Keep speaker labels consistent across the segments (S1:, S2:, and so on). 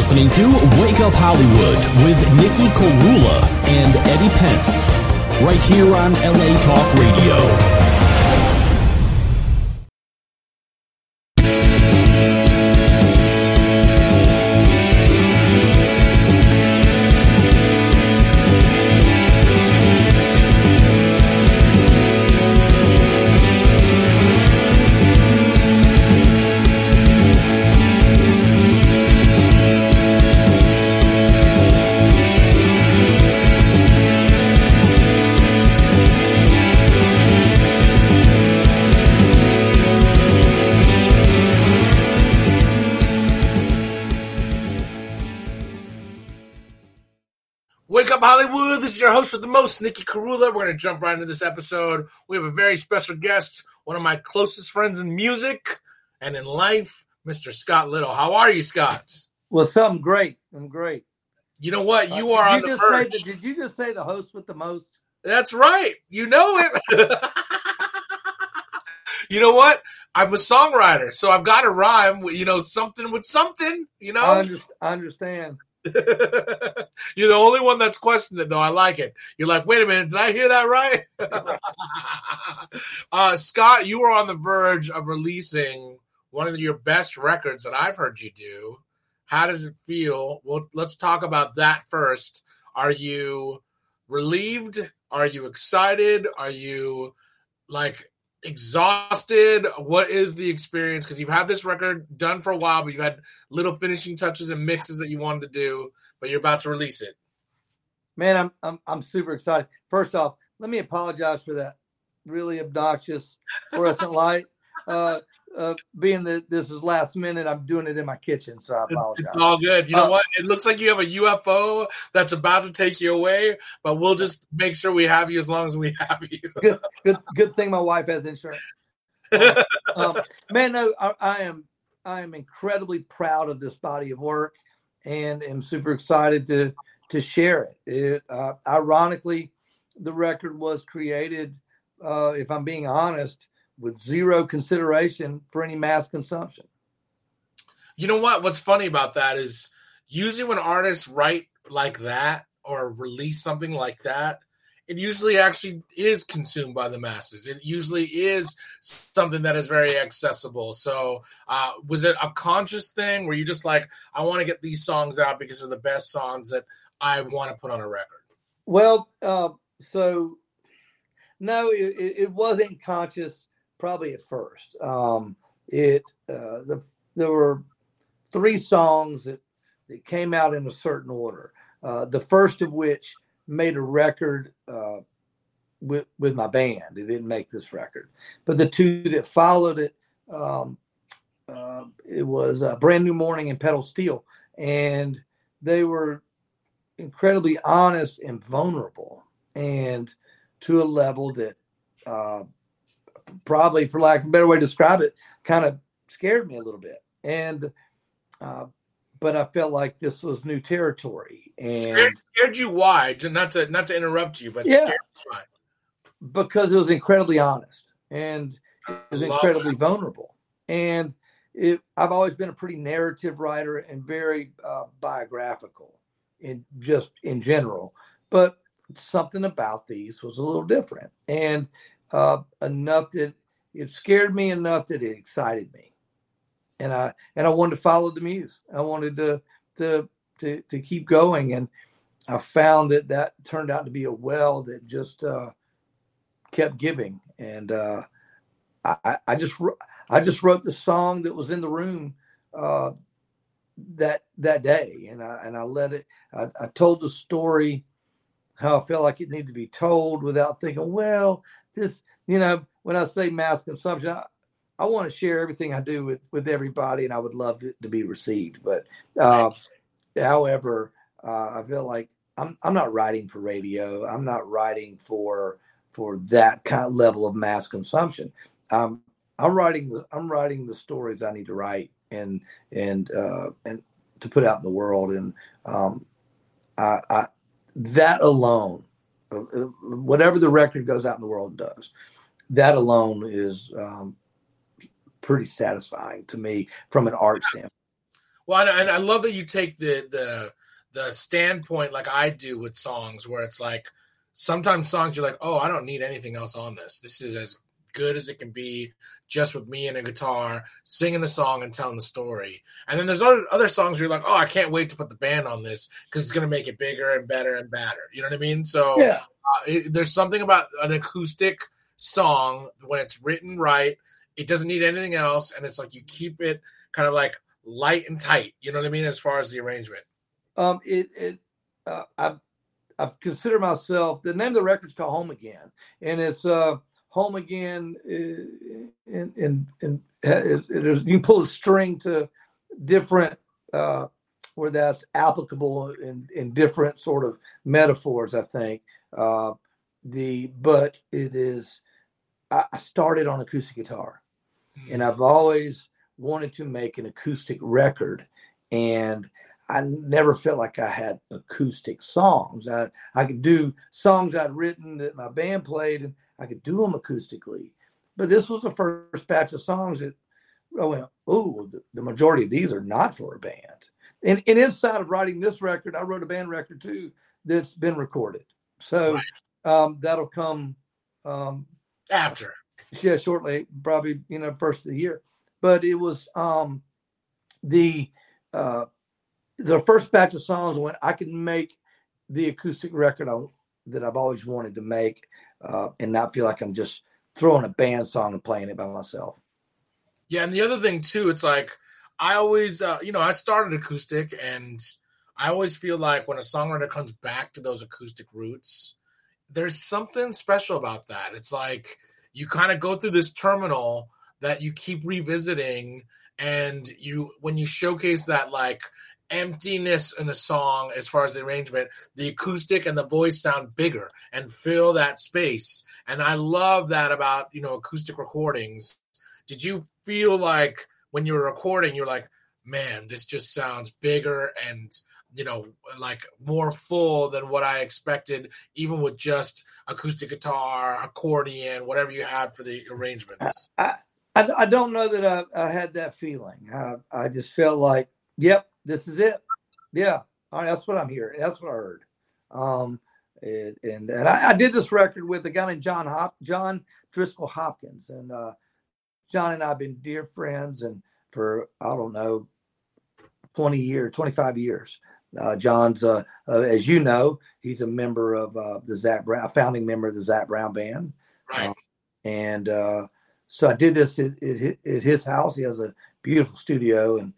S1: listening to Wake Up Hollywood with Nikki Korula and Eddie Pence, right here on LA Talk Radio.
S2: Wake Up Hollywood, this is your host with the most, Nikki Korula. We're going to jump right into this episode. We have a very special guest, one of my closest friends in music and in life, Mr. Scott Little. How are you, Scott?
S3: Well, something great. I'm great.
S2: You know what? You are on the verge.
S3: Did you just say the host with the most?
S2: That's right. You know it. You know what? I'm a songwriter, so I've got to rhyme, something with something,
S3: I understand.
S2: You're the only one that's questioned it, though. I like it. You're like, wait a minute, did I hear that right? Scott, you are on the verge of releasing one of your best records that I've heard you do. How does it feel? Well, let's talk about that first. Are you relieved? Are you excited? Are you exhausted? What is the experience? Because you've had this record done for a while, but you've had little finishing touches and mixes that you wanted to do, but you're about to release it.
S3: Man, I'm super excited. First off, let me apologize for that really obnoxious fluorescent light. Being that this is last minute, I'm doing it in my kitchen, so I apologize.
S2: It's all good. You know what? It looks like you have a UFO that's about to take you away, but we'll just make sure we have you as long as we have you.
S3: Good thing my wife has insurance. Man, no, I am incredibly proud of this body of work, and am super excited to share it. Ironically, the record was created, if I'm being honest, with zero consideration for any mass consumption.
S2: You know what? What's funny about that is usually when artists write like that or release something like that, it usually actually is consumed by the masses. It usually is something that is very accessible. So was it a conscious thing? Were you just like, I want to get these songs out because they're the best songs that I want to put on a record?
S3: Well, so no, it wasn't conscious. Probably at first, there were three songs that came out in a certain order. The first of which made a record with my band. It didn't make this record, but the two that followed it, it was Brand New Morning and Pedal Steel, and they were incredibly honest and vulnerable, and to a level that probably, for lack of a better way to describe it, kind of scared me a little bit. And but I felt like this was new territory. And
S2: scared you why? Not to interrupt you, but
S3: yeah,
S2: scared you why?
S3: Because it was incredibly honest and it was incredibly vulnerable. And I've always been a pretty narrative writer and very biographical in general, but something about these was a little different, and enough that it scared me enough that it excited me, and I wanted to follow the muse. I wanted to keep going, and I found that turned out to be a well that just kept giving. And I just wrote the song that was in the room that day, and I let it. I told the story how I felt like it needed to be told without thinking, well, this, when I say mass consumption, I want to share everything I do with everybody, and I would love it to be received. But however, I feel like I'm not writing for radio. I'm not writing for that kind of level of mass consumption. I'm writing the stories I need to write and to put out in the world. And I that alone, whatever the record goes out in the world and does, that alone is pretty satisfying to me from an art standpoint.
S2: Well, and I love that you take the standpoint like I do with songs, where it's like sometimes songs you're like, oh, I don't need anything else on this. This is as good as it can be, just with me and a guitar singing the song and telling the story. And then there's other songs where you're like, oh, I can't wait to put the band on this because it's going to make it bigger and better and badder. You know what I mean? So
S3: Yeah.
S2: There's something about an acoustic song when it's written right. It doesn't need anything else, and it's like you keep it kind of like light and tight. You know what I mean? As far as the arrangement.
S3: I've considered myself, the name of the record's called Home Again, and it's Home Again. And you can pull a string to different where that's applicable in different sort of metaphors, I think. But it is. I started on acoustic guitar, and I've always wanted to make an acoustic record, and I never felt like I had acoustic songs. I could do songs I'd written that my band played, and I could do them acoustically. But this was the first batch of songs that I went, oh, the majority of these are not for a band. And inside of writing this record, I wrote a band record too that's been recorded. So that'll come
S2: after.
S3: Yeah, shortly, probably first of the year. But it was the first batch of songs when I could make the acoustic record that I've always wanted to make, and not feel like I'm just throwing a band song and playing it by myself.
S2: Yeah, and the other thing too, it's like I always, I started acoustic, and I always feel like when a songwriter comes back to those acoustic roots, there's something special about that. It's like you kind of go through this terminal that you keep revisiting, and when you showcase that like emptiness in the song as far as the arrangement, the acoustic and the voice sound bigger and fill that space. And I love that about acoustic recordings. Did you feel like when you were recording, you're like, man, this just sounds bigger and like more full than what I expected, even with just acoustic guitar, accordion, whatever you had for the arrangements?
S3: I don't know that I had that feeling. I just felt like, yep, this is it. Yeah, all right, that's what I'm hearing. That's what I heard. And I did this record with a guy named John Driscoll Hopkins, and John and I have been dear friends, and for I don't know, 25 years. John's, as you know, he's a member of a founding member of the Zac Brown Band.
S2: Right.
S3: So I did this at his house. He has a beautiful studio, and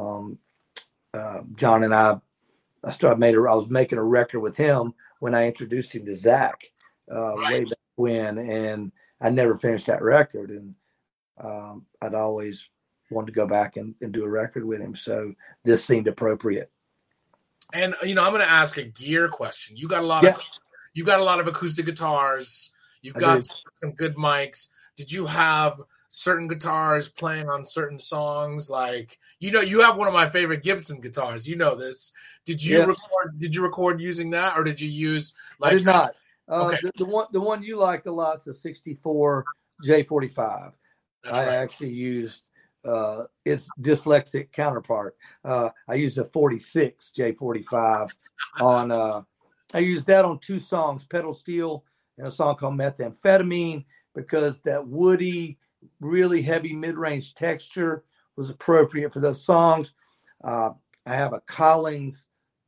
S3: John and I was making a record with him when I introduced him to Zac way back when, and I never finished that record. And I'd always wanted to go back and do a record with him. So this seemed appropriate.
S2: And I'm going to ask a gear question. You got a lot of acoustic guitars. You've got some good mics. Did you have certain guitars playing on certain songs? Like, you have one of my favorite Gibson guitars. You know this. Did you record? Did you record using that, or did you use? Like,
S3: I did not.
S2: Okay.
S3: The one you like a lot is a 64 J45.
S2: That's right.
S3: I actually used its dyslexic counterpart. I used a 46 J45 on. I used that on 2 songs, Pedal Steel and a song called Methamphetamine, because that woody, really heavy mid-range texture was appropriate for those songs. I have a Collings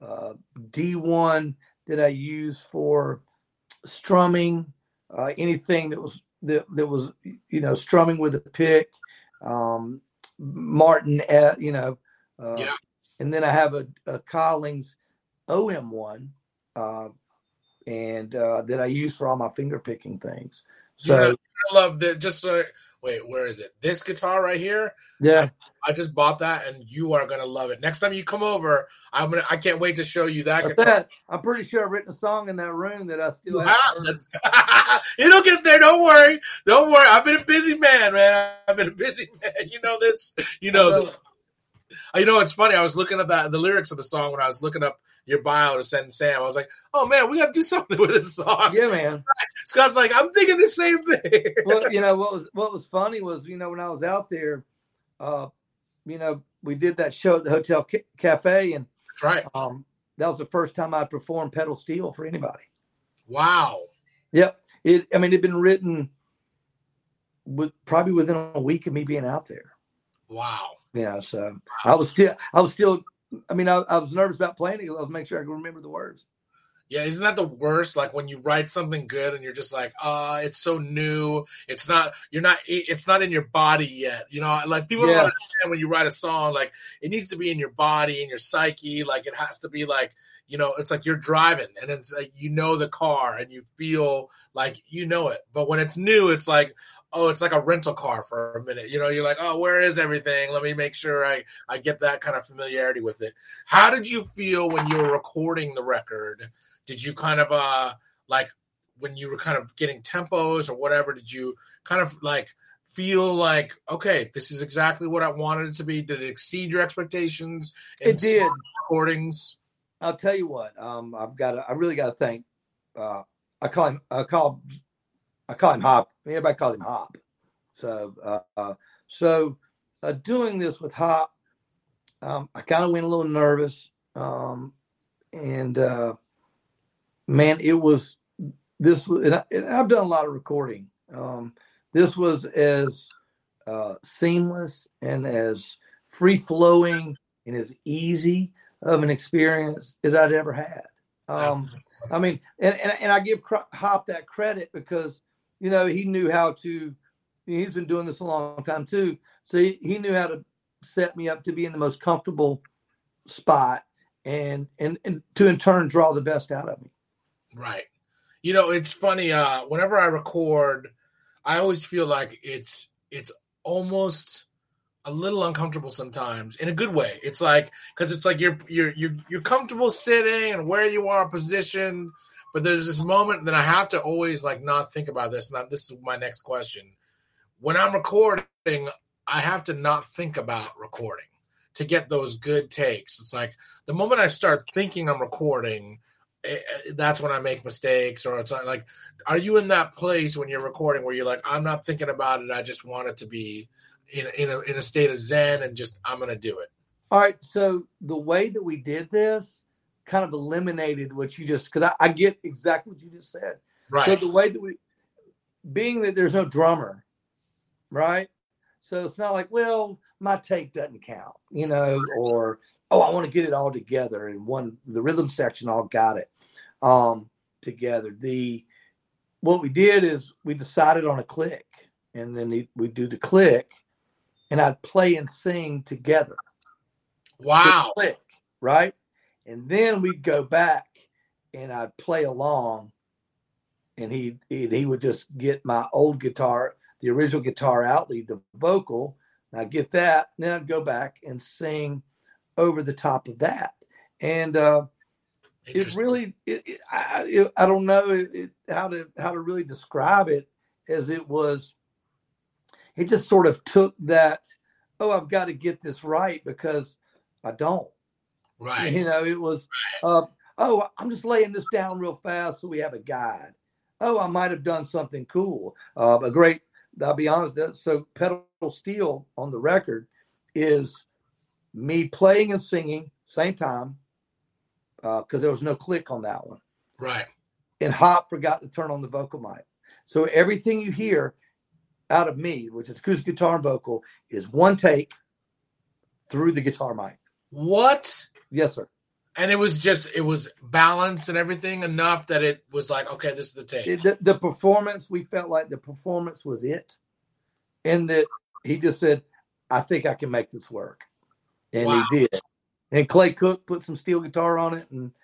S3: D1 that I use for strumming, anything that was strumming with a pick. Martin, and then I have a Collings OM1, and that I use for all my finger picking things. So
S2: I love that. Just wait, where is it? This guitar right here.
S3: Yeah,
S2: I just bought that, and you are gonna love it. Next time you come over, I can't wait to show you that guitar.
S3: I'm pretty sure I've written a song in that room that I still have.
S2: It'll get there. Don't worry. I've been a busy man. You know this. It's funny. I was looking at the lyrics of the song when I was looking up your bio to send Sam. I was like, oh man, we got to do something with this song.
S3: Yeah, man.
S2: Scott's like, I'm thinking the same thing.
S3: Well, what was funny was, when I was out there, we did that show at the Hotel Cafe, and
S2: That's right.
S3: That was the first time I performed pedal steel for anybody.
S2: Wow.
S3: Yep. It'd been written probably within a week of me being out there.
S2: Wow.
S3: Yeah. So I was still. I was nervous about playing it. I was making sure I could remember the words.
S2: Yeah, isn't that the worst? Like when you write something good and you're just like, it's so new. It's not in your body yet. You know, like people don't understand when you write a song, like it needs to be in your body, in your psyche. Like it has to be like, you know, it's like you're driving and it's like, you know, the car and you feel like, you know it. But when it's new, it's like, oh, it's like a rental car for a minute. You know, you're like, oh, where is everything? Let me make sure I get that kind of familiarity with it. How did you feel when you were recording the record? Did you kind of like when you were kind of getting tempos or whatever, did you kind of like feel like, okay, this is exactly what I wanted it to be? Did it exceed your expectations?
S3: It did.
S2: Recordings?
S3: I'll tell you what, I really got to thank, I call him Hop. Everybody calls him Hop. So doing this with Hop, I kind of went a little nervous. Man, and I've done a lot of recording. This was as seamless and as free flowing and as easy of an experience as I'd ever had. I mean, and I give Hop that credit because, you know, he knew how to, he's been doing this a long time too. So he knew how to set me up to be in the most comfortable spot and to in turn draw the best out of me.
S2: Right. You know, it's funny. Whenever I record, I always feel like it's almost a little uncomfortable sometimes in a good way. It's like, because it's like you're comfortable sitting and where you are positioned, but there's this moment that I have to always like not think about this. Now, this is my next question. When I'm recording, I have to not think about recording to get those good takes. It's like the moment I start thinking I'm recording, that's when I make mistakes. Or it's like, are you in that place when you're recording where you're like, I'm not thinking about it, I just want it to be in a state of zen and just I'm gonna do it?
S3: All right, so the way that we did this kind of eliminated what you just, because I get exactly what you just said.
S2: Right.
S3: So the way that being that there's no drummer, right? So it's not like, well, my take doesn't count, you know, or I want to get it all together in the rhythm section all got it together. What we did is we decided on a click, and then we do the click, and I'd play and sing together.
S2: Wow.
S3: Click, right? And then we'd go back and I'd play along, and he would just get my old guitar, the original guitar out, lead the vocal, and I'd get that, and then I'd go back and sing over the top of that. And it really, I don't know how to really describe it, as it just sort of took that, I've got to get this right because I don't.
S2: Right.
S3: You know, it was, I'm just laying this down real fast so we have a guide. I might have done something cool. I'll be honest, so Pedal Steel on the record is me playing and singing same time, because there was no click on that one.
S2: Right.
S3: And Hop forgot to turn on the vocal mic. So everything you hear out of me, which is acoustic guitar and vocal, is one take through the guitar mic.
S2: What?
S3: Yes, sir.
S2: And it was balanced and everything enough that it was like, okay, this is the take.
S3: The performance, we felt like the performance was it. And that he just said, I think I can make this work. And
S2: wow.
S3: He did. And Clay Cook put some steel guitar on it, and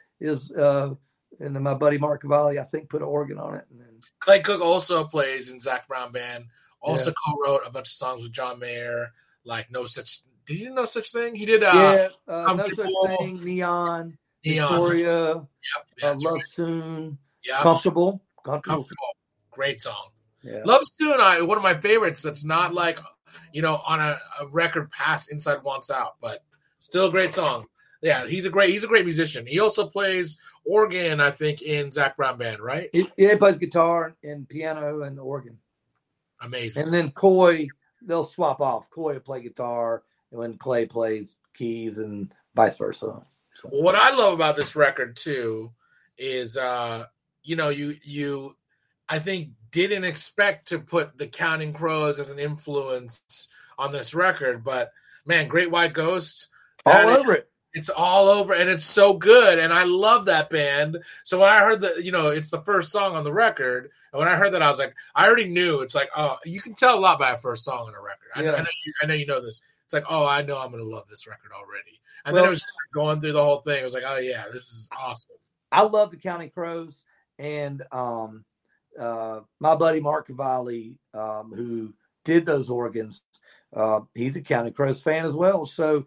S3: and then my buddy Mark Cavalli, I think, put an organ on it. And then
S2: Clay Cook also plays in Zac Brown Band. Also co-wrote a bunch of songs with John Mayer, like Did you know such thing? He did.
S3: No Such Thing, Neon. Victoria.
S2: Yep.
S3: Love
S2: right.
S3: Soon.
S2: Yep.
S3: Comfortable.
S2: Great song.
S3: Yeah.
S2: Love Soon, one of my favorites. That's not like, you know, on a record past Inside Wants Out, but still a great song. Yeah, he's a great musician. He also plays organ, I think, in Zac Brown Band, right?
S3: He plays guitar and piano and organ.
S2: Amazing.
S3: And then Coy, they'll swap off. Coy will play guitar when Clay plays keys and vice versa. So.
S2: What I love about this record too is, you I think didn't expect to put the Counting Crows as an influence on this record, but man, Great White Ghost,
S3: all over it.
S2: It's all over, and it's so good, and I love that band. So when I heard that, it's the first song on the record, and when I heard that, I was like, I already knew. It's like, oh, you can tell a lot by a first song on a record. I know you know this. It's like, oh, I know I'm going to love this record already. And then it was going through the whole thing. It was like, oh yeah, this is awesome.
S3: I love the Counting Crows, and my buddy Mark Cavalli, who did those organs, he's a Counting Crows fan as well. So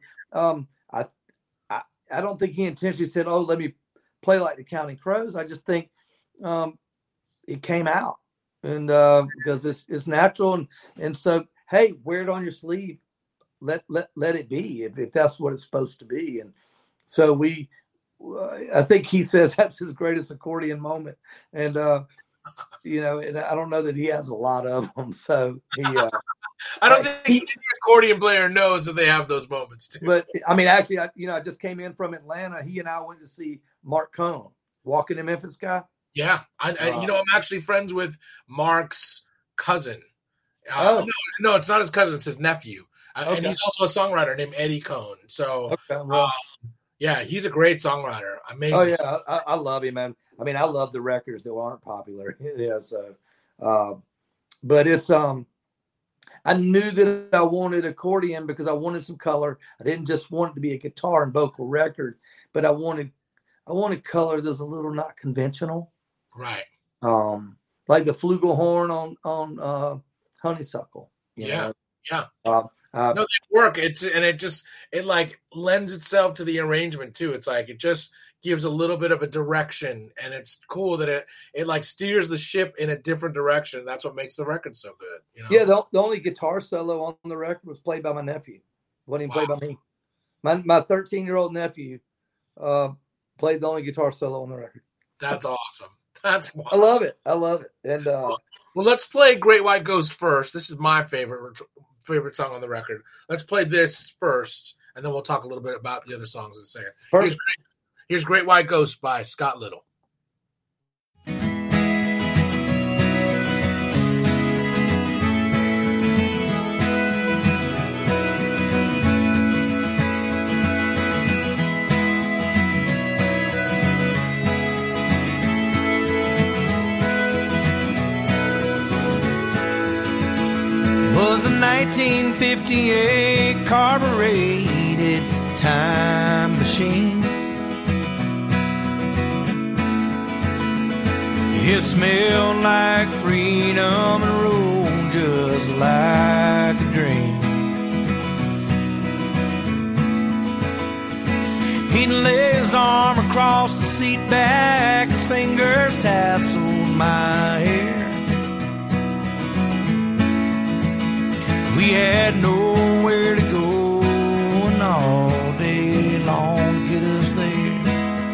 S3: I don't think he intentionally said, "Oh, let me play like the Counting Crows." I just think it came out, and because it's natural, and so hey, wear it on your sleeve. Let it be if that's what it's supposed to be. And so I think he says that's his greatest accordion moment, and and I don't know that he has a lot of them. So he.
S2: I don't think any accordion player knows that they have those moments too.
S3: But I mean, actually, I just came in from Atlanta. He and I went to see Mark Cohn, Walking in Memphis guy.
S2: Yeah, I'm actually friends with Mark's cousin. No, it's not his cousin; it's his nephew, and he's also a songwriter named Eddie Cohn. So, yeah, he's a great songwriter. Amazing.
S3: Oh yeah, I love him, man. I mean, I love the records that aren't popular. Yeah, so, but it's I knew that I wanted accordion because I wanted some color. I didn't just want it to be a guitar and vocal record, but I wanted color that was a little not conventional.
S2: Right.
S3: Like the flugelhorn on Honeysuckle.
S2: Yeah. No, they work. It like lends itself to the arrangement too. It's like it just gives a little bit of a direction, and it's cool that it like steers the ship in a different direction. That's what makes the record so good.
S3: Yeah, the only guitar solo on the record was played by my nephew. Wasn't even played by me. My 13-year-old nephew played the only guitar solo on the record.
S2: That's awesome. That's wild.
S3: I love it. And
S2: well, let's play Great White Ghost first. This is my favorite song on the record. Let's play this first, and then we'll talk a little bit about the other songs in a second. Here's Great White Ghost by Scott Little.
S4: Was a 1958 carbureted time machine. It smelled like freedom and rolled just like a dream. He'd lay his arm across the seat back, his fingers tasseled my hair. We had nowhere to go and all day long to get us there.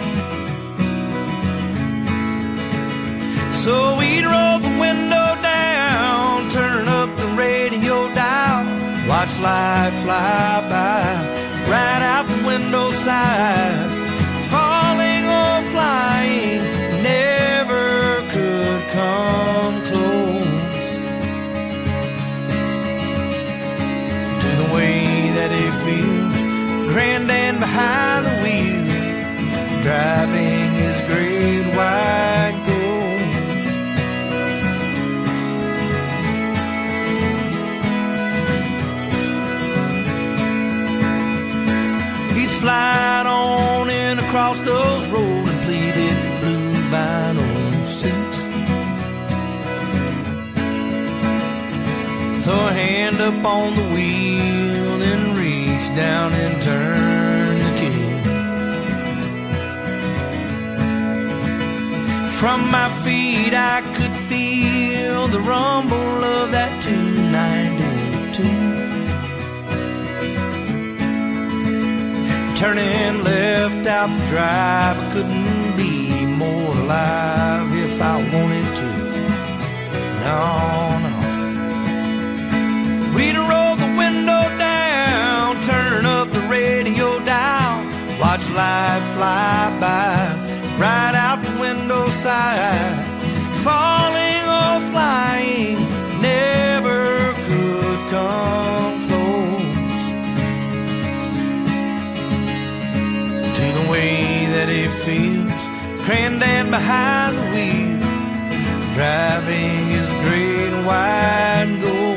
S4: So we'd roll the window down, turn up the radio dial, watch life fly by, right out the window side. Falling or flying never could come close to the way that it feels, grand and behind the wheel, driving his great white ghost. Slide on in across those rolling pleated blue vinyl seats. Throw a hand up on the wheel and reach down and turn the key. From my feet I could feel the rumble of that 292. Turning left out the drive, I couldn't be more alive if I wanted to. No, no. We'd roll the window down, turn out the window side, falling or flying, never could come close to the way that it feels, Granddad behind the wheel, driving his great white Ghost.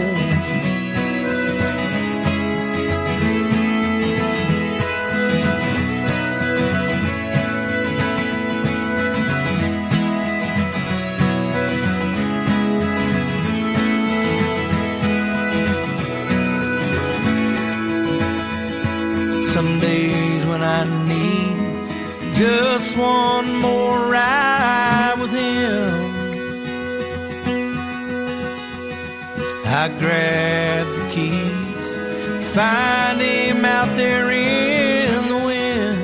S4: Some days when I need just one more ride with him, I grab the keys, find him out there in the wind,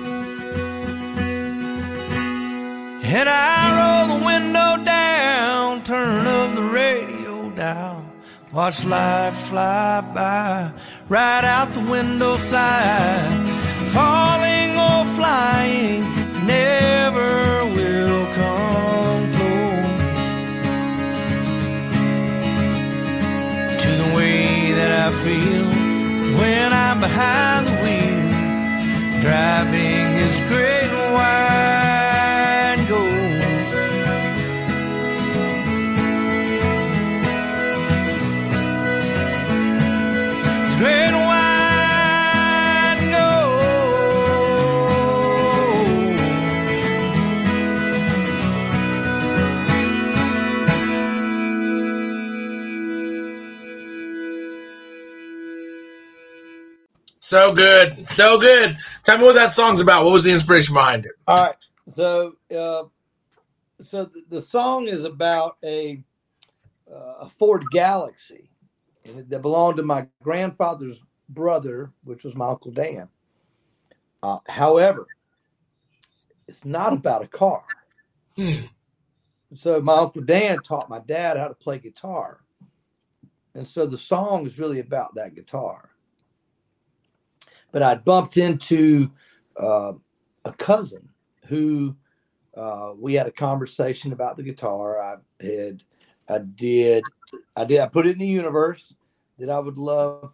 S4: and I roll the window down, turn up the radio dial, watch life fly by, right out the window side, falling or flying, never will come close to the way that I feel when I'm behind the wheel, driving his great white Ghost. His great white
S2: So good. So good. Tell me what that song's about. What was the inspiration behind it?
S3: All right. So the song is about a Ford Galaxy that belonged to my grandfather's brother, which was my Uncle Dan. However, it's not about a car. So my Uncle Dan taught my dad how to play guitar. And so the song is really about that guitar. But I bumped into a cousin who we had a conversation about the guitar. I put it in the universe that I'd love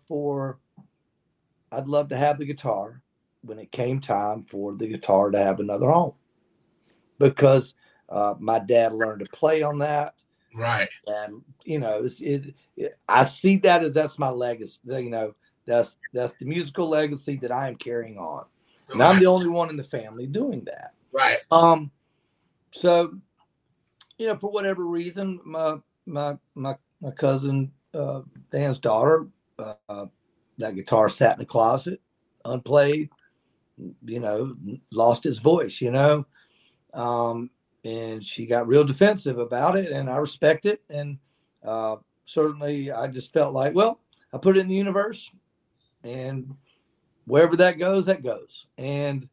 S3: to have the guitar when it came time for the guitar to have another home, because my dad learned to play on that.
S2: Right.
S3: And I see that as that's my legacy. That's the musical legacy that I am carrying on. And I'm the only one in the family doing that.
S2: Right.
S3: So, for whatever reason, my cousin Dan's daughter, that guitar sat in the closet, unplayed, lost its voice, and she got real defensive about it, and I respect it. And certainly I just felt like, well, I put it in the universe, and wherever that goes, that goes. And,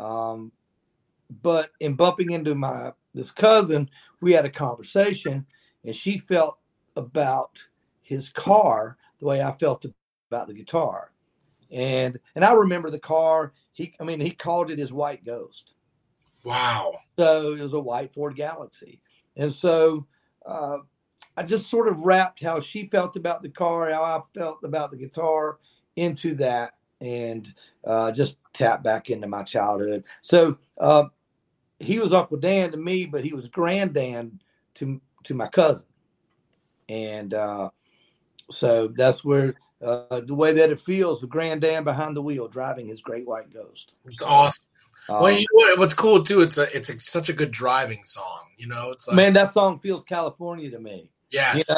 S3: but in bumping into this cousin, we had a conversation, and she felt about his car the way I felt about the guitar. And I remember the car, he called it his white Ghost.
S2: Wow.
S3: So it was a white Ford Galaxy. And so, I just sort of wrapped how she felt about the car, how I felt about the guitar into that, and just tapped back into my childhood. So he was Uncle Dan to me, but he was Granddad to my cousin. And so that's where the way that it feels with Granddad behind the wheel driving his great white Ghost.
S2: It's awesome. Well, you know what's cool too? It's such a good driving song. It's like,
S3: man, that song feels California to me.
S2: Yes.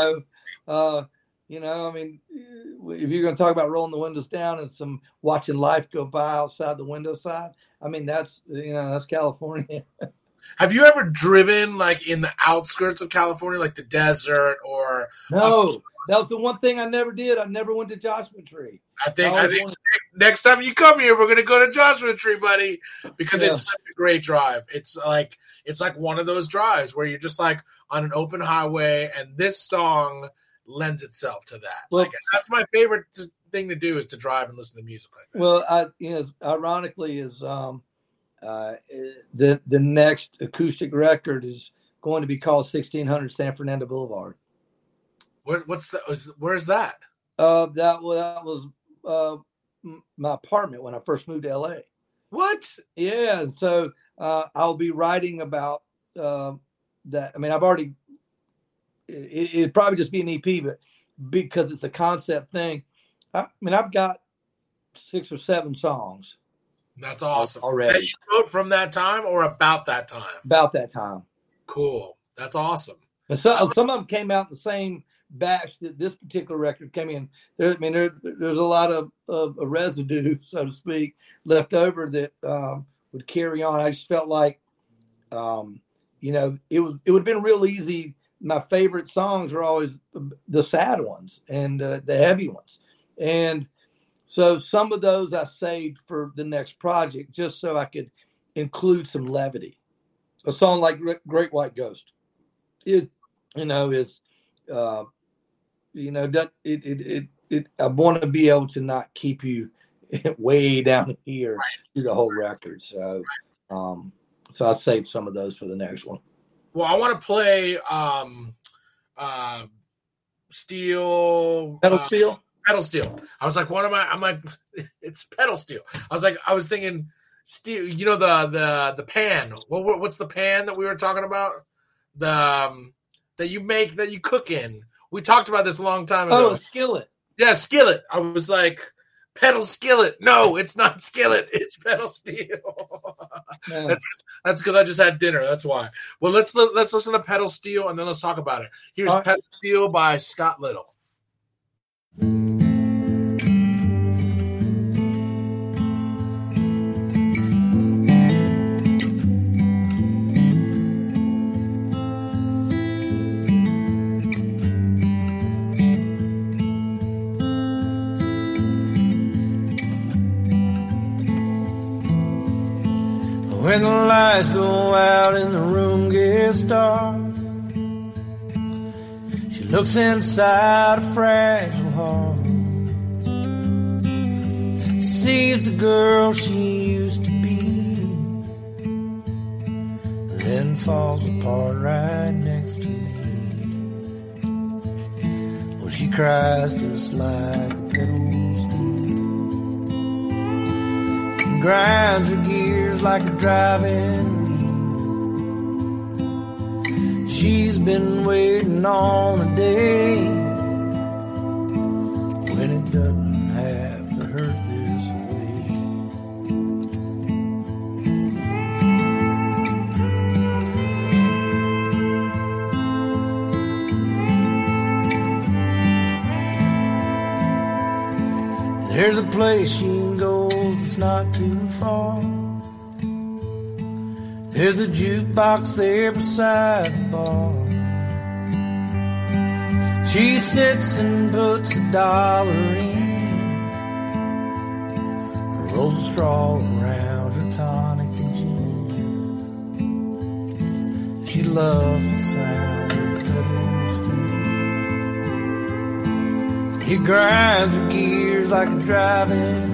S3: If you're going to talk about rolling the windows down and some watching life go by outside the window side, that's California.
S2: Have you ever driven like in the outskirts of California, like the desert or?
S3: No, that was the one thing I never did. I never went to Joshua Tree.
S2: I think next time you come here, we're going to go to Joshua Tree, buddy, because it's such a great drive. It's like one of those drives where you're just like on an open highway, and this song lends itself to that.
S3: Well,
S2: that's my favorite thing to do, is to drive and listen to music like that.
S3: Well, ironically is The next acoustic record is going to be called 1600 San Fernando Boulevard.
S2: Where's that?
S3: That was my apartment when I first moved to LA.
S2: What?
S3: Yeah, and so I'll be writing about that. I mean, I've already. It'd probably just be an EP, but because it's a concept thing, I mean, I've got 6 or 7 songs.
S2: That's awesome.
S3: Already.
S2: That you wrote from that time or about that time?
S3: About that time.
S2: Cool. That's awesome.
S3: And some of them came out in the same batch that this particular record came in. There's a lot of residue, so to speak, left over that would carry on. I just felt like, it would have been real easy. My favorite songs are always the sad ones and the heavy ones. And so some of those I saved for the next project just so I could include some levity. A song like Great White Ghost I want to be able to not keep you way down here through the whole record. So, so I saved some of those for the next one.
S2: Well, I want to play Steel.
S3: Pedal Steel?
S2: Pedal Steel. I was like, what am I? I'm like, it's Pedal Steel. I was thinking steel, the pan. What's the pan that we were talking about? That you make, that you cook in. We talked about this a long time ago.
S3: Oh, skillet.
S2: Yeah, skillet. I was like, pedal skillet. No, it's not skillet. It's pedal steel. Yeah. That's because I just had dinner. That's why. Well, let's listen to Pedal Steel and then let's talk about it. Here's Pedal Steel by Scott Little.
S4: When the lights go out and the room gets dark, she looks inside a fragile heart, sees the girl she used to be, then falls apart right next to me. Well, she cries just like a pedal steel, grinds her gears like a driving wheel. She's been waiting on a day when it doesn't have to hurt this way. There's a place she can go, it's not too far. There's a jukebox there beside the bar. She sits and puts $1 in, rolls a straw around her tonic and gin. She loves the sound of pedal steel. He grinds her gears like a driving.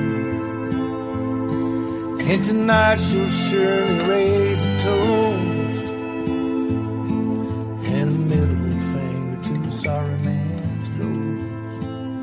S4: And tonight she'll surely raise a toast and a middle finger to the sorry man's ghost.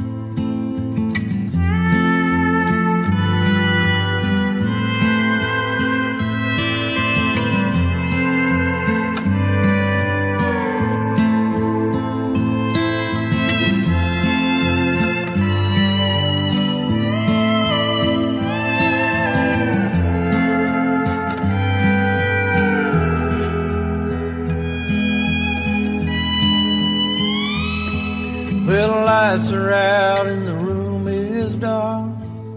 S4: Lights are out and the room is dark.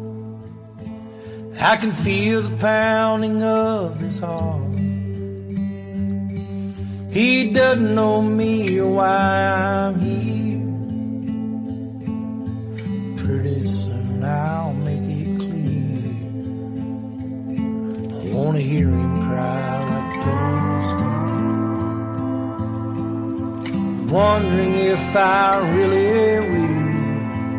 S4: I can feel the pounding of his heart. He doesn't know me or why I'm here. Pretty soon I'll make it clear. I want to hear him cry like a pedal steel, wondering if I really will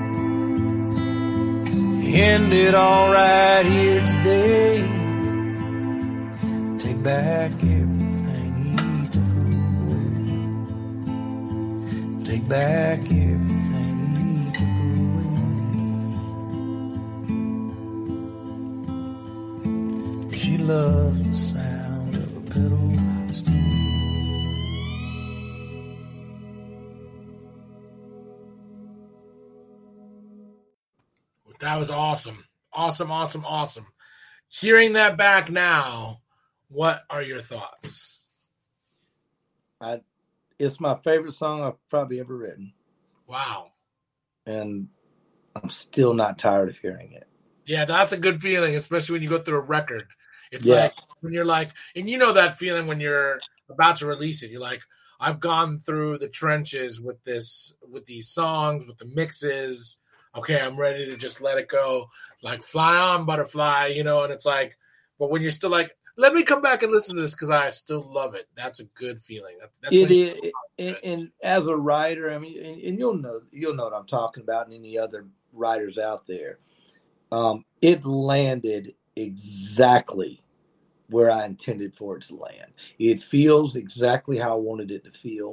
S4: end it all right here today. back everything he took away. Take back everything he took away. She loves the sound of a pedal steel.
S2: That was awesome. Awesome. Hearing that back now, what are your thoughts?
S3: It's my favorite song I've probably ever written.
S2: Wow.
S3: And I'm still not tired of hearing it.
S2: Yeah, that's a good feeling, especially when you go through a record. It's like when you're like, and you know that feeling when you're about to release it. You're like, I've gone through the trenches with these songs, with the mixes. Okay, I'm ready to just let it go. Like, fly on, butterfly, and it's like, but when you're still like, let me come back and listen to this because I still love it. That's a good feeling. That's
S3: it is. And as a writer, I mean, and you'll know what I'm talking about, and any other writers out there. It landed exactly where I intended for it to land. It feels exactly how I wanted it to feel.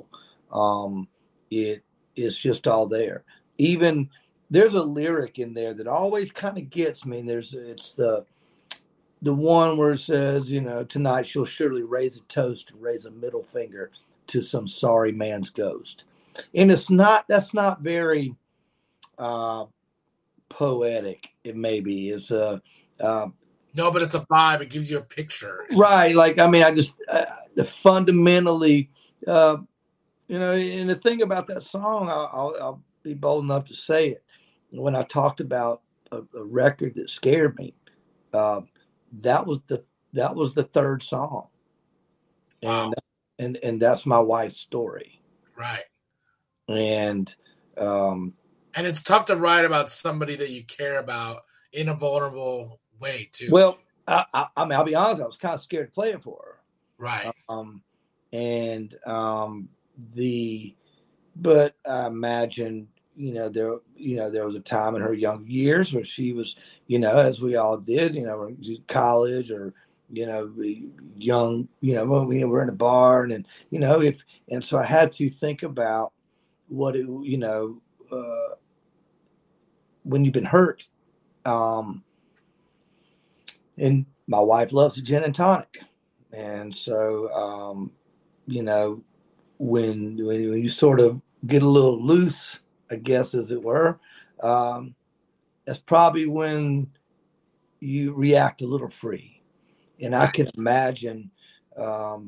S3: It's just all there. Even there's a lyric in there that always kind of gets me. And it's the one where it says, tonight she'll surely raise a toast and raise a middle finger to some sorry man's ghost. And that's not very poetic. It maybe is no,
S2: but it's a vibe. It gives you a picture.
S3: Right. Like, I mean, I just fundamentally, and the thing about that song, I'll be bold enough to say it. When I talked about a record that scared me, that was the third song.
S2: Wow.
S3: And that's my wife's story.
S2: Right.
S3: And
S2: it's tough to write about somebody that you care about in a vulnerable way too.
S3: Well, I mean, I'll be honest, I was kind of scared to play it for her.
S2: Right.
S3: But I imagine, there was a time in her young years where she was, as we all did, college or, young, when we were in a bar and so I had to think about what it, when you've been hurt. And my wife loves a gin and tonic. And so, when you sort of get a little loose, I guess, as it were, that's probably when you react a little free. And I can imagine I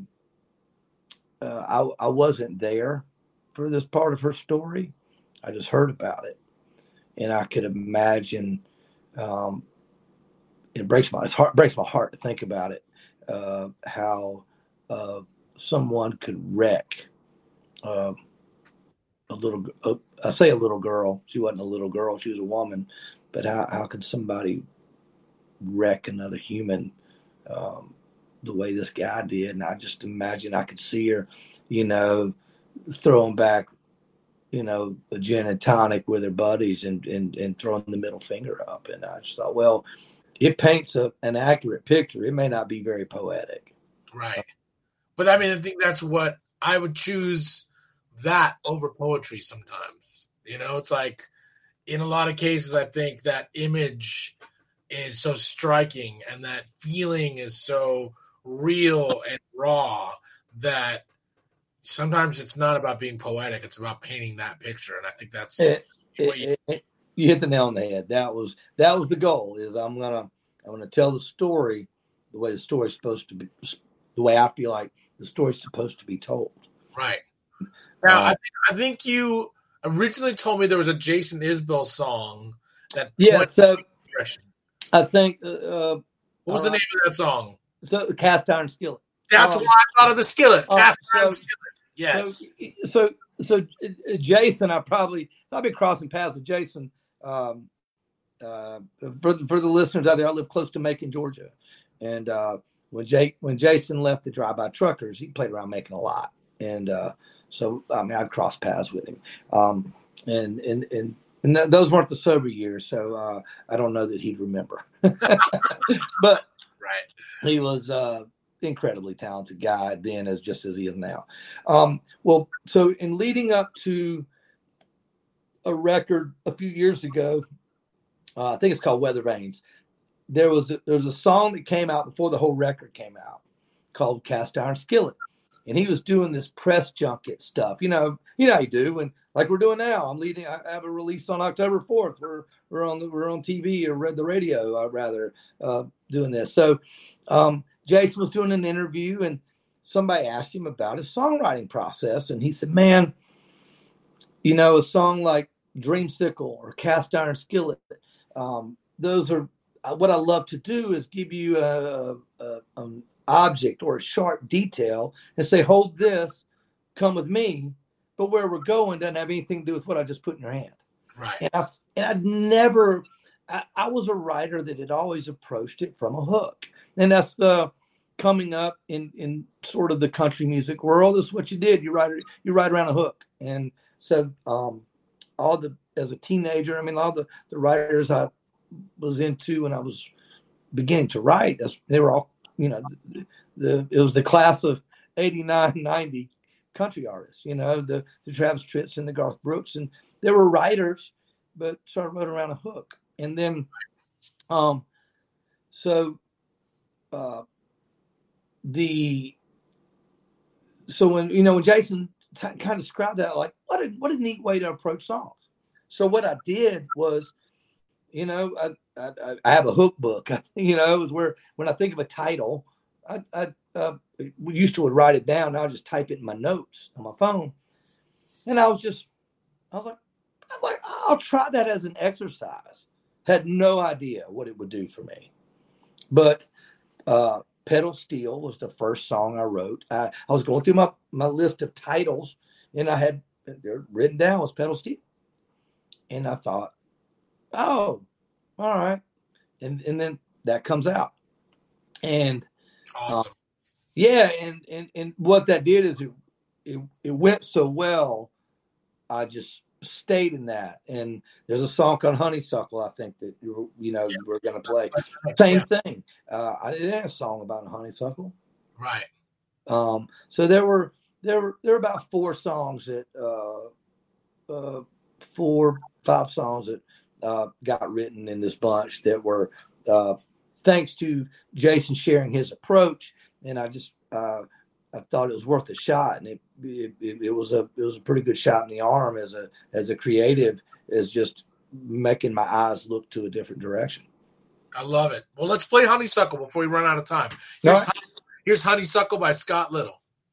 S3: wasn't there for this part of her story. I just heard about it. And I could imagine it breaks my heart to think about it, how someone could wreck I say a little girl. She wasn't a little girl. She was a woman. But how could somebody wreck another human the way this guy did? And I just imagine I could see her, throwing back, a gin and tonic with her buddies and throwing the middle finger up. And I just thought, well, it paints an accurate picture. It may not be very poetic.
S2: Right. But I mean, I think that's what I would choose that over poetry sometimes. It's like in a lot of cases, I think that image is so striking and that feeling is so real and raw that sometimes it's not about being poetic. It's about painting that picture. And I think that's
S3: you hit the nail on the head. That was the goal. Is I'm gonna tell the story the way the story's supposed to be, the way I feel like the story's supposed to be told.
S2: Right. Now, I think you originally told me there was a Jason Isbell song that.
S3: Yeah. So I think.
S2: What was the name of that song?
S3: So Cast Iron Skillet.
S2: That's why I thought of the Skillet. Cast Iron Skillet. Yes.
S3: So Jason, I'll be crossing paths with Jason. For the listeners out there, I live close to Macon, Georgia, and when Jason left the Drive-By Truckers, he played around Macon a lot, and so I mean I'd cross paths with him, and those weren't the sober years, so I don't know that he'd remember, but
S2: right,
S3: he was incredibly talented guy then, as he is now. So in leading up to a record a few years ago, I think it's called Weather Vanes. There was a song that came out before the whole record came out called Cast Iron Skillet. And he was doing this press junket stuff. You know how you do. And like we're doing now, I have a release on October 4th. We're on TV or the radio, doing this. So Jason was doing an interview, and somebody asked him about his songwriting process. And he said, man, a song like Dreamsicle or Cast Iron Skillet, those are what I love to do is give you an object or a sharp detail and say, hold this, come with me, but where we're going doesn't have anything to do with what I just put in your hand.
S2: Right.
S3: I was a writer that had always approached it from a hook. And that's coming up in sort of the country music world. Is what you did. You write around a hook. And so as a teenager, all the writers I was into when I was beginning to write, they were all, it was the class of 89, 90 country artists, the Travis Tritts and the Garth Brooks, and they were writers, but started writing around a hook. And then, when Jason kind of described that, like, what a neat way to approach songs. So what I did was, I have a hook book. It was where when I think of a title, we used to write it down. Now I just type it in my notes on my phone. And I was like, I'll try that as an exercise. Had no idea what it would do for me. But Pedal Steel was the first song I wrote. I was going through my list of titles, and I had written down was Pedal Steel. And I thought, oh, all right. And then that comes out. And
S2: awesome.
S3: And what that did is it went so well, I just stayed in that. And there's a song called Honeysuckle, I think that we're going to play. Same thing. I didn't have a song about a honeysuckle.
S2: Right.
S3: So there were about 4 songs that 4-5 songs that got written in this bunch that were thanks to Jason sharing his approach, and I thought it was worth a shot, and it was a pretty good shot in the arm as a creative, as just making my eyes look to a different direction.
S2: I love it. Well, let's play Honeysuckle before we run out of time. Here's Honeysuckle by Scott Little.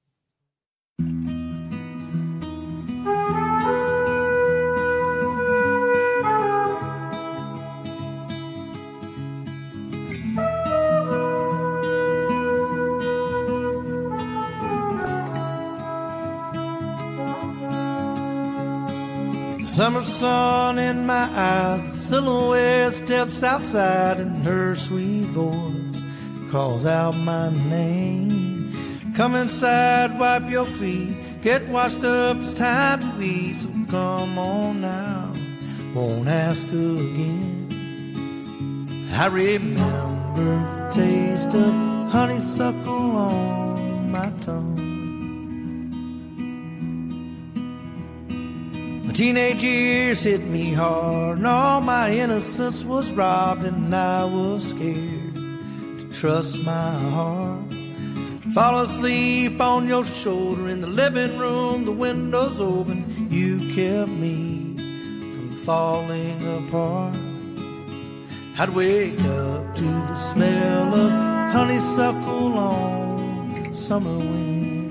S4: Summer sun in my eyes, the silhouette steps outside, and her sweet voice calls out my name. Come inside, wipe your feet, get washed up, it's time to eat. So come on now, won't ask again. I remember the taste of honeysuckle on my tongue. Teenage years hit me hard, and all my innocence was robbed, and I was scared to trust my heart. Fall asleep on your shoulder in the living room, the windows open, you kept me from falling apart. I'd wake up to the smell of honeysuckle on summer wind.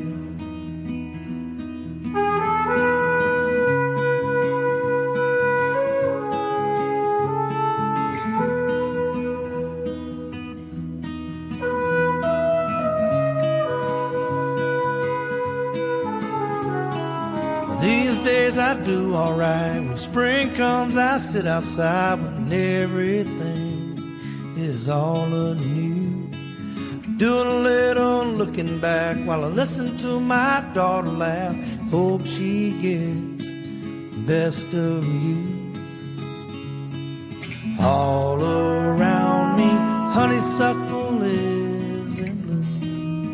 S4: I do alright. When spring comes, I sit outside when everything is all anew. Doing a little looking back while I listen to my daughter laugh. Hope she gets the best of you. All around me, honeysuckle is in bloom.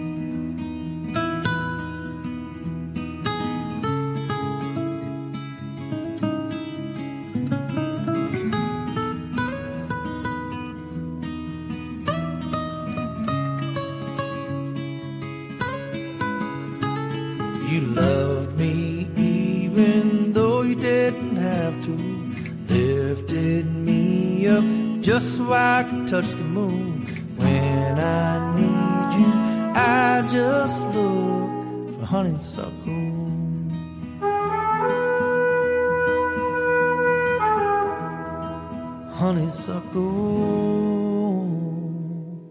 S4: You loved me even though you didn't have to. Lifted me up just so I could touch the moon. When I need you, I just look for honeysuckle. Honeysuckle.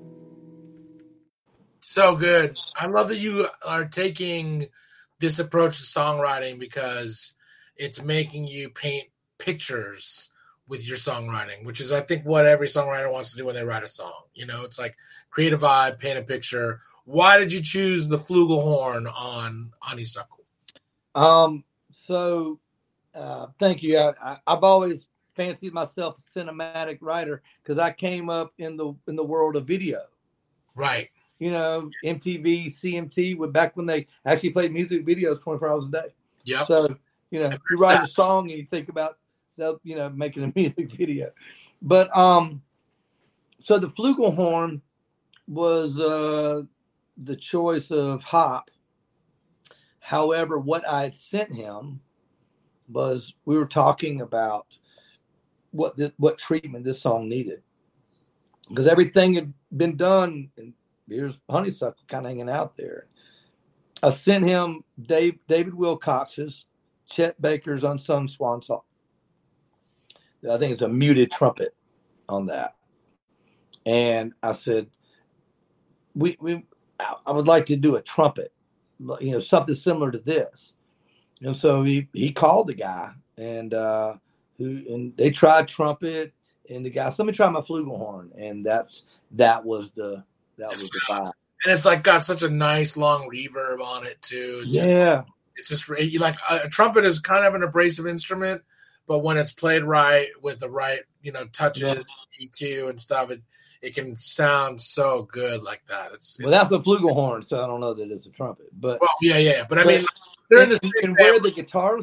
S2: So good. I love that you are taking this approach to songwriting because it's making you paint pictures with your songwriting, which is, I think, what every songwriter wants to do when they write a song. You know, it's like create a vibe, paint a picture. Why did you choose the flugelhorn on Honeysuckle?
S3: Thank you. I've always fancied myself a cinematic writer because I came up in the world of video.
S2: Right.
S3: You know, MTV, CMT, back when they actually played music videos 24 hours a day.
S2: Yeah.
S3: So, you know, you write a song and you think about, you know, making a music video. But so the flugelhorn was the choice of Hop. However, what I had sent him was we were talking about what treatment this song needed, because everything had been done, and here's Honeysuckle kind of hanging out there. I sent him David Wilcox's Chet Baker's Unsung Swan Song. I think it's a muted trumpet on that, and I said, I would like to do a trumpet, you know, something similar to this. And so he called the guy, and they tried trumpet, and the guy said, let me try my flugelhorn, and that was the vibe.
S2: And it's like got such a nice long reverb on it too. It's just like a trumpet is kind of an abrasive instrument, but when it's played right with the right, you know, touches, EQ and stuff, it can sound so good like that.
S3: Well, that's a flugelhorn, so I don't know that it's a trumpet. But
S2: yeah. But I mean, they're in the same
S3: and where the guitar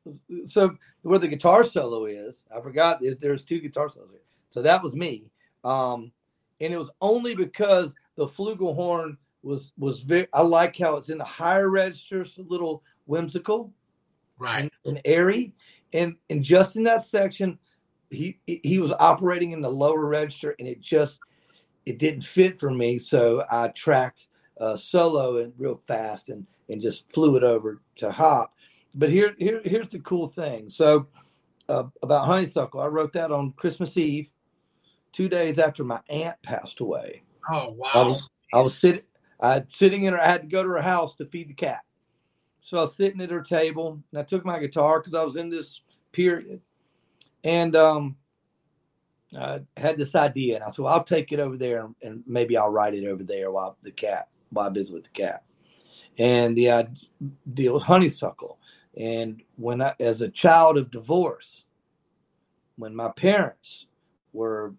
S3: where the guitar solo is, I forgot there's two guitar solos here. So that was me. And it was only because the flugelhorn was very, I like how it's in the higher registers, a little whimsical,
S2: right,
S3: and airy. And just in that section, he was operating in the lower register, and it didn't fit for me. So I tracked solo and real fast and just flew it over to Hop. But here's the cool thing. So about Honeysuckle, I wrote that on Christmas Eve, 2 days after my aunt passed away.
S2: Oh wow!
S3: I was sitting in her. I had to go to her house to feed the cat. So I was sitting at her table, and I took my guitar because I was in this period, and I had this idea, and I said, well, I'll take it over there, and maybe I'll write it over there while I visit with the cat. And the idea was Honeysuckle. And when as a child of divorce, when my parents were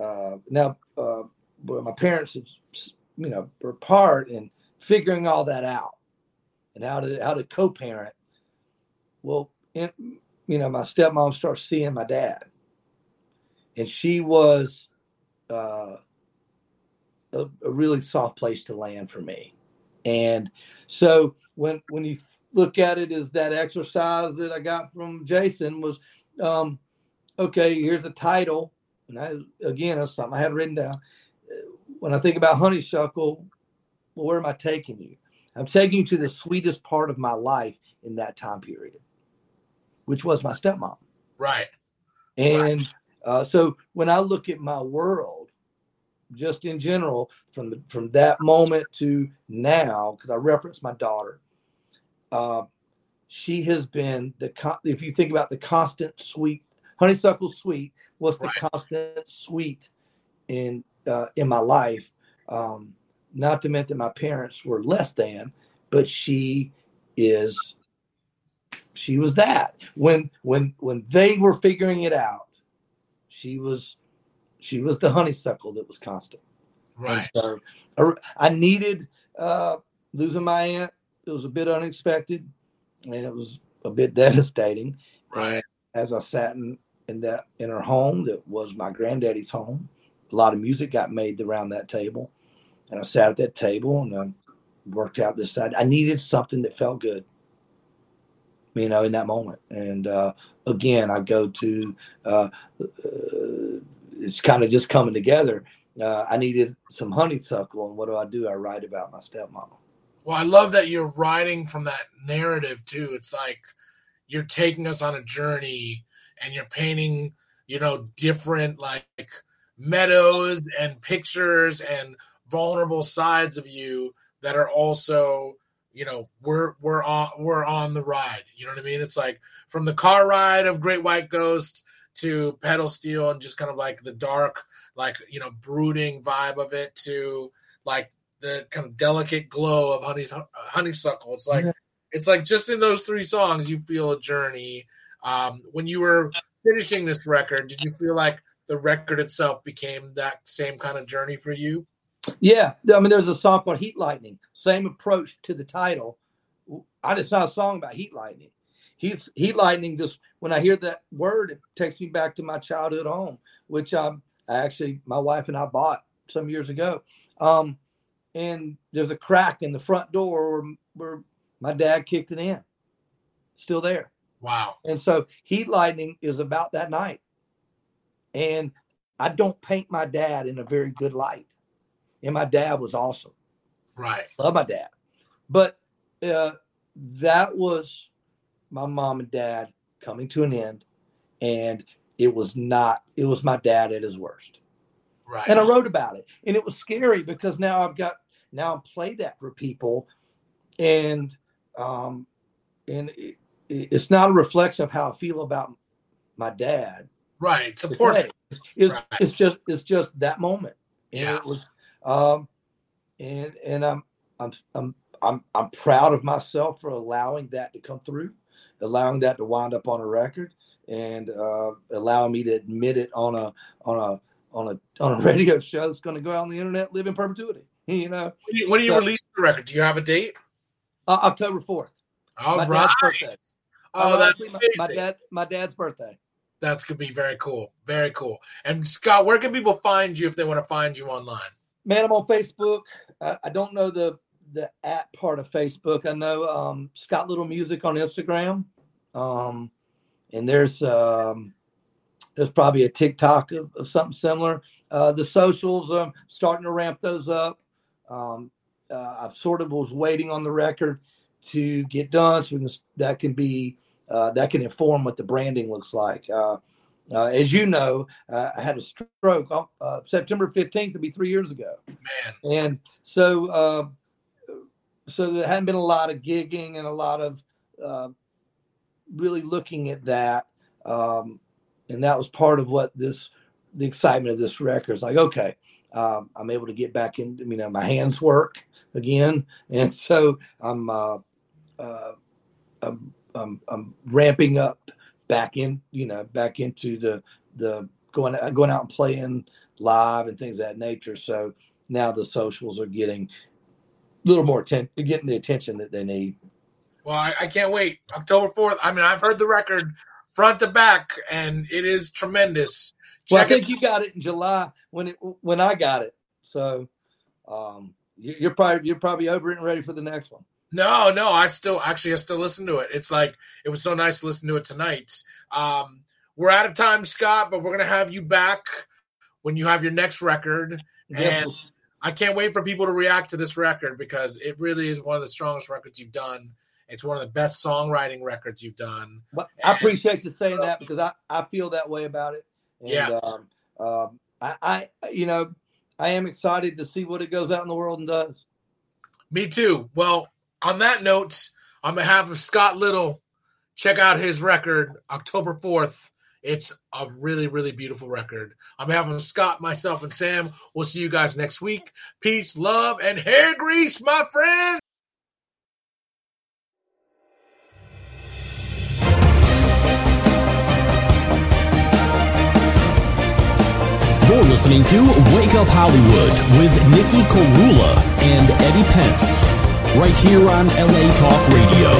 S3: where my parents, you know, were apart, and figuring all that out, and how to co-parent. Well, you know, my stepmom starts seeing my dad, and she was a really soft place to land for me. And so when you look at it as that exercise that I got from Jason was, okay, here's a title. And that's something I had written down. When I think about Honeysuckle, well, where am I taking you? I'm taking you to the sweetest part of my life in that time period, which was my stepmom.
S2: Right.
S3: And so when I look at my world, just in general, from that moment to now, because I reference my daughter, she has been if you think about the constant sweet, Honeysuckle sweet, what's the constant sweet in my life? Not to mention that my parents were less than, but she was that. When they were figuring it out, she was the honeysuckle that was constant.
S2: Right.
S3: And so I needed losing my aunt. It was a bit unexpected, and it was a bit devastating.
S2: Right.
S3: And as I sat in her home, that was my granddaddy's home, a lot of music got made around that table. And I sat at that table and I worked out this side. I needed something that felt good. in that moment. And again, I go to it's kind of just coming together. I needed some honeysuckle, and what do? I write about my stepmama.
S2: Well, I love that you're writing from that narrative too. It's like you're taking us on a journey, and you're painting, different like meadows and pictures and vulnerable sides of you that are also, we're on the ride. You know what I mean? It's like from the car ride of Great White Ghost to Pedal Steel and just kind of like the dark, like, brooding vibe of it to like the kind of delicate glow of honeysuckle. It's like just in those 3 songs, you feel a journey. When you were finishing this record, did you feel like the record itself became that same kind of journey for you?
S3: Yeah. There's a song called Heat Lightning, same approach to the title. It's not a song about heat lightning. Heat lightning, just when I hear that word, it takes me back to my childhood home, which my wife and I bought some years ago. And there's a crack in the front door where my dad kicked it in. Still there.
S2: Wow.
S3: And so Heat Lightning is about that night. And I don't paint my dad in a very good light. And my dad was awesome.
S2: Right.
S3: Love my dad. But that was my mom and dad coming to an end. And it was my dad at his worst.
S2: Right.
S3: And I wrote about it. And it was scary because now I'm played that for people. And it's not a reflection of how I feel about my dad.
S2: Right. Support.
S3: It's just that moment. And
S2: yeah.
S3: It was, and I'm proud of myself for allowing that to come through, allowing that to wind up on a record, and allowing me to admit it on a radio show that's going to go out on the internet, live in perpetuity. When
S2: do you release the record? Do you have a date?
S3: October 4th.
S2: My
S3: dad's birthday.
S2: Oh, that's
S3: my dad's birthday.
S2: That's going to be very cool. Very cool. And Scott, where can people find you if they want to find you online?
S3: Man, I'm on Facebook. I don't know the at part of Facebook. I know Scott Little Music on Instagram. And there's probably a TikTok of something similar. The socials, starting to ramp those up. I sort of was waiting on the record to get done so that can inform what the branding looks like. As you know, I had a stroke September 15th, it'll be 3 years ago.
S2: Man.
S3: And so there hadn't been a lot of gigging and a lot of really looking at that. And that was part of what the excitement of this record is like. Okay, I'm able to get back in, my hands work again. And so I'm ramping up back into the going out and playing live and things of that nature. So now the socials are getting a little more getting the attention that they need.
S2: Well, I can't wait. October 4th. I've heard the record front to back, and it is tremendous.
S3: Well, I think you got it in July when I got it. So you're probably over it and ready for the next one.
S2: No, I still listen to it. It's like, it was so nice to listen to it tonight. We're out of time, Scott, but we're going to have you back when you have your next record.
S3: Yes.
S2: And I can't wait for people to react to this record because it really is one of the strongest records you've done. It's one of the best songwriting records you've done.
S3: But I appreciate you saying that because I feel that way about it. And,
S2: yeah.
S3: I am excited to see what it goes out in the world and does.
S2: Me too. Well, on that note, on behalf of Scott Little, check out his record, October 4th. It's a really, really beautiful record. On behalf of Scott, myself, and Sam, we'll see you guys next week. Peace, love, and hair grease, my friends.
S1: You're listening to Wake Up Hollywood with Nikki Korula and Eddie Pence, right here on LA Talk Radio.